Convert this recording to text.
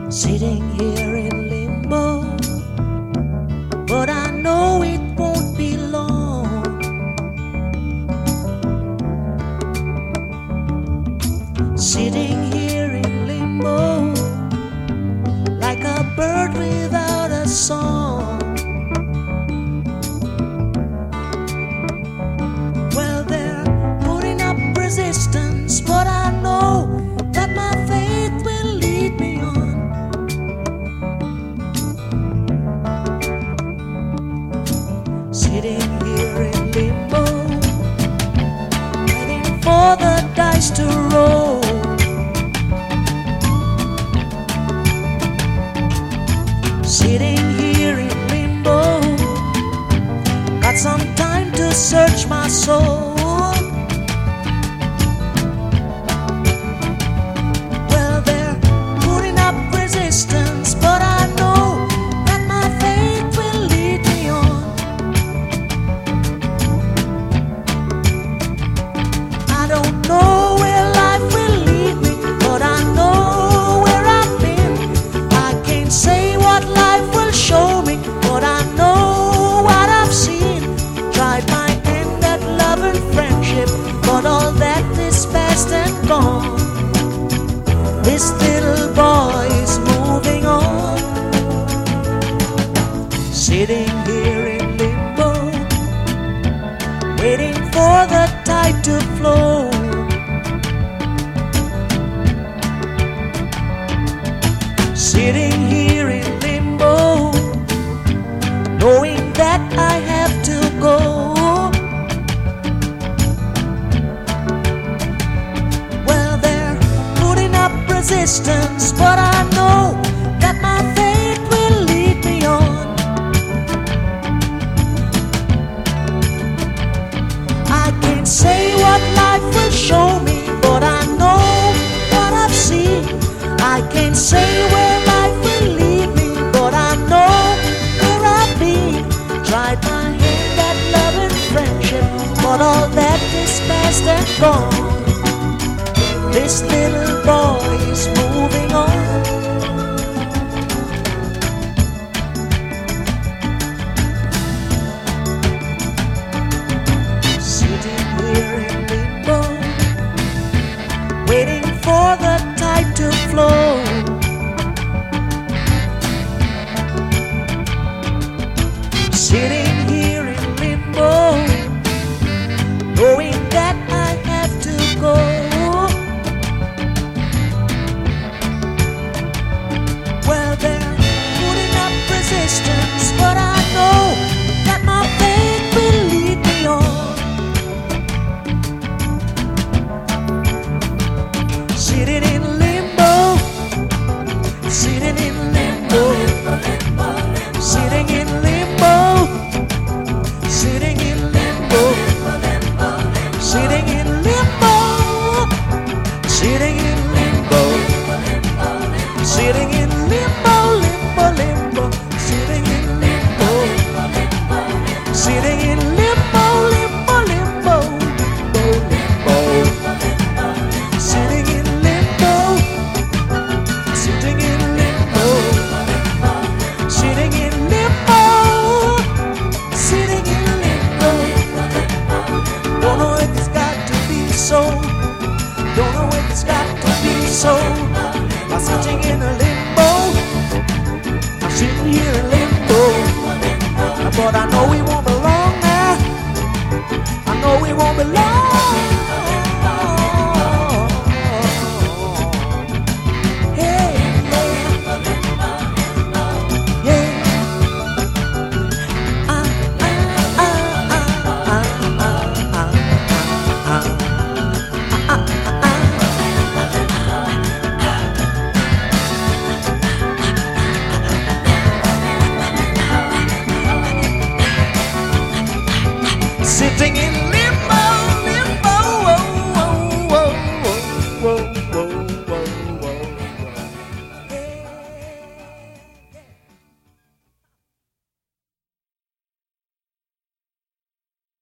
Sitting here in limbo, but I know it won't be long. Sitting here in limbo, like a bird without a song. Well, they're putting up resistance, but I know that my faith will lead me on. Sitting here in limbo, waiting for the dice to roll. Sitting here in limbo, got some time to search my soul. Well, they're putting up resistance, but I know that my faith will lead me on. I don't know where life will lead me, but I know where I've been. I can't say what life will show me, but I know what I've seen. Tried my hand at love and friendship, but all that is past and gone. This little boy is moving on. Sitting here in limbo, waiting for the tide to flow. Sitting here in limbo, knowing that I have to go. Well, they're putting up resistance, but I know that my faith will lead me on. I can't say what life will show me, but I know what I've seen. I can't say where life will lead me, but I know where I've been. Tried my hand at love and friendship, but all that is past and gone. This little boy is moving on. Sitting here in limbo, waiting for the tide to flow. Sitting here in limbo, knowing that I have to go. Well, they're putting up resistance, but I know that my faith will lead me on. Sitting in limbo, sitting in limbo, sitting in limbo, sitting in limbo, sitting in limbo, sitting in limbo, sitting in limbo, limbo, limbo, sitting in limbo, sitting in limbo, limbo, limbo, limbo, sitting in limbo, sitting in limbo, sitting in limbo, sitting in limbo. Don't know if it's got to be so. Don't know if it's got to be so. I'm sitting in a limbo. I'm sitting here in limbo. But I know we won't belong now. I know we won't belong.